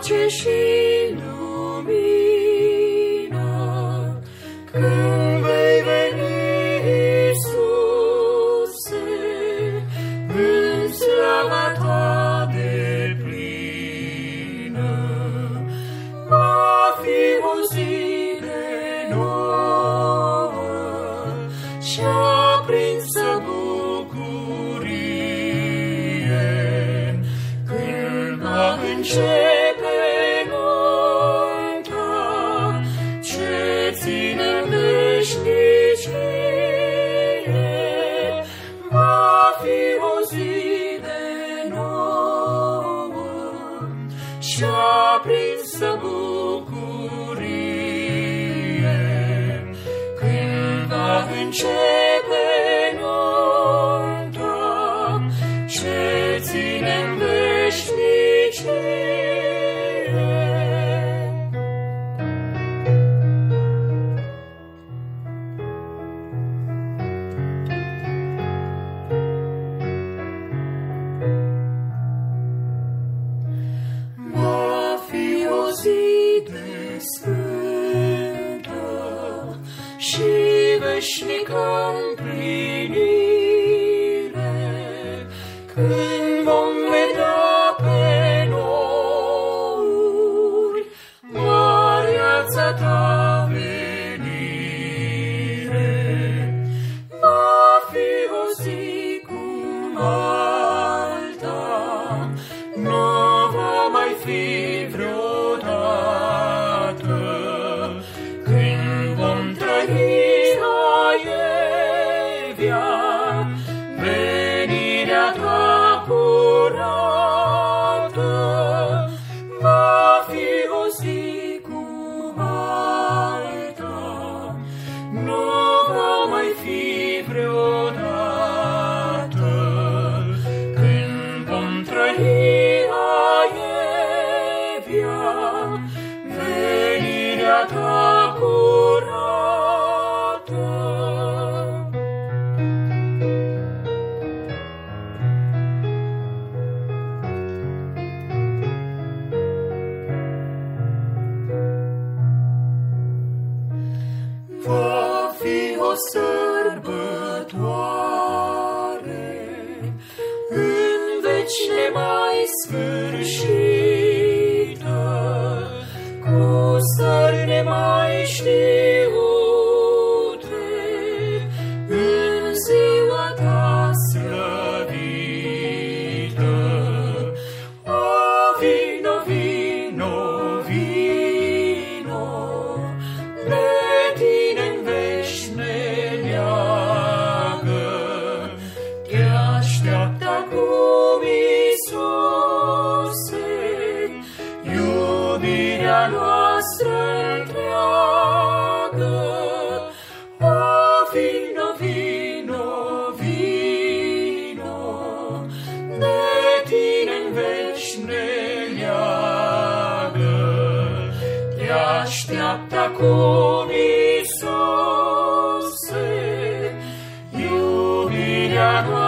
pace și lumină. Când vei veni, Iisuse, în slava ta deplină, va fi o zi de nouă și aprinsă bucurie, când va începe nunta ce ține în veșnicie. Va fi o zi de nouă și aprinsă bucurie, când va începe nunta ce ține în veșnicie. Va fi o zi de sfântă și veșnică împlinire, când vom vedea pe nori măreața ta venire. Va fi o zi cum alta, nu va mai fi vreodată, când vom trăi aievea venirea ta curată. Va fi o zi cum alta, nu va mai fi vreodată, când vom trăi aievea venirea ta curată. Va fi o sărbătoare în veci nemai sfârșită, cu stări nemai știute, în ziua ta slăvită. O, vino, vino, vino, de tine-n vești ne leagă. Te așteaptă acum, Iisuse, iubirea noastră întreagă. O, vino, vino, vino, de tine-n vești ne leagă. Te așteaptă acum, Iisuse, iubirea noastră